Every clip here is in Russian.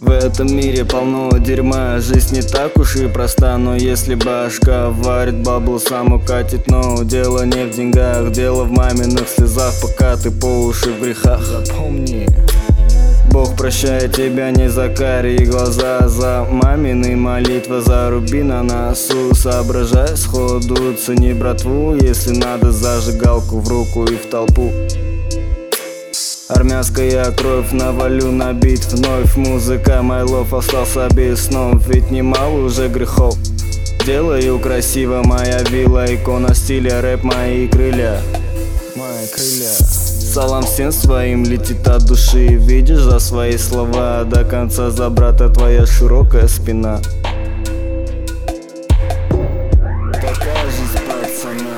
В этом мире полно дерьма, жизнь не так уж и проста. Но если башка варит баблу, сам укатит. Но дело не в деньгах, дело в маминых слезах, пока ты по уши в грехах. Запомни, Бог прощает тебя не за карие глаза, за мамины молитвы, за руби на носу. Соображай сходу, цени братву, если надо зажигалку в руку и в толпу. Армянская кровь, навалю на бит вновь. Музыка, my love, остался без снов, ведь немало уже грехов. Делаю красиво, моя вилла, икона стиля, рэп, мои крылья. Мои крылья. Салам всем своим летит от души. Видишь за свои слова до конца, за брата твоя широкая спина. Такая жизнь пацана.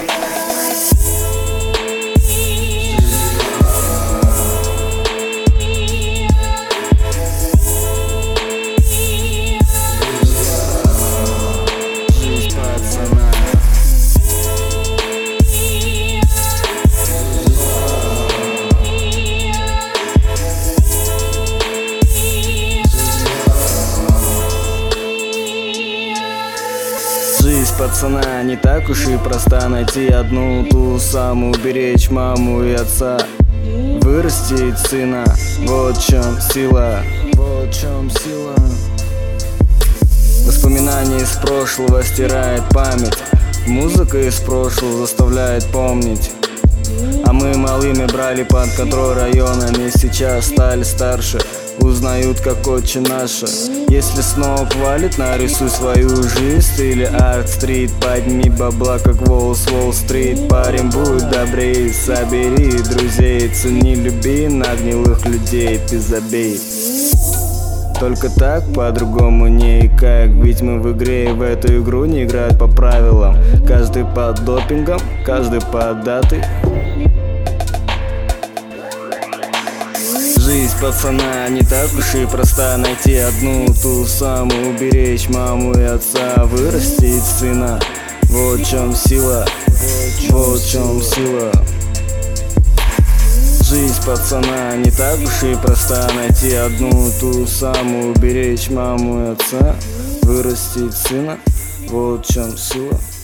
Жизнь пацана не так уж и проста. Найти одну ту самую, беречь маму и отца, вырастить сына. Вот в чем сила, вот в чем сила. Воспоминания из прошлого стирает память. Музыка из прошлого заставляет помнить. А мы малыми брали под контроль районами, сейчас стали старше, узнают как отче наше. Если снова валит, нарисуй свою жизнь в стиле арт-стрит. Подними бабла, как волос Уолл-стрит. Парень, будь добрей, собери друзей. Цени, люби, на гнилых людей ты забей. Только так, по-другому не и как. Ведь мы в игре, и в эту игру не играют по правилам. Каждый под допингом, каждый под датой. Жизнь пацана не так уж и проста. Найти одну ту самую, уберечь маму и отца, вырастить сына. Вот в чем сила, вот в чем сила. Жизнь пацана не так уж и проста. Найти одну ту самую, уберечь маму и отца, вырастить сына. Вот в чем сила.